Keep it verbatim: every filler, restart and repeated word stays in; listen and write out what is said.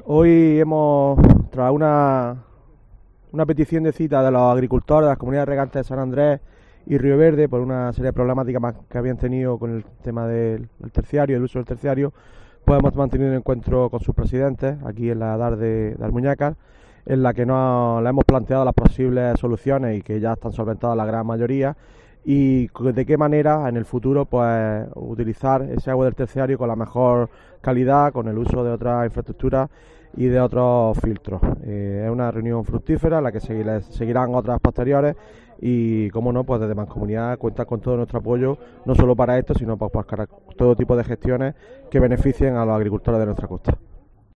Hoy hemos, tras una, una petición de cita de los agricultores de las comunidades regantes de San Andrés y Río Verde, por una serie de problemáticas más que habían tenido con el tema del, del terciario, el uso del terciario, pues hemos mantenido un encuentro con sus presidentes aquí en la D A R de, de Almuñécar, en la que nos le hemos planteado las posibles soluciones y que ya están solventadas la gran mayoría, y de qué manera en el futuro pues utilizar ese agua del terciario con la mejor calidad, con el uso de otras infraestructuras y de otros filtros. Eh, es una reunión fructífera en la que seguir, seguirán otras posteriores y, como no, pues desde Mancomunidad cuenta con todo nuestro apoyo, no solo para esto, sino pues, para todo tipo de gestiones que beneficien a los agricultores de nuestra costa.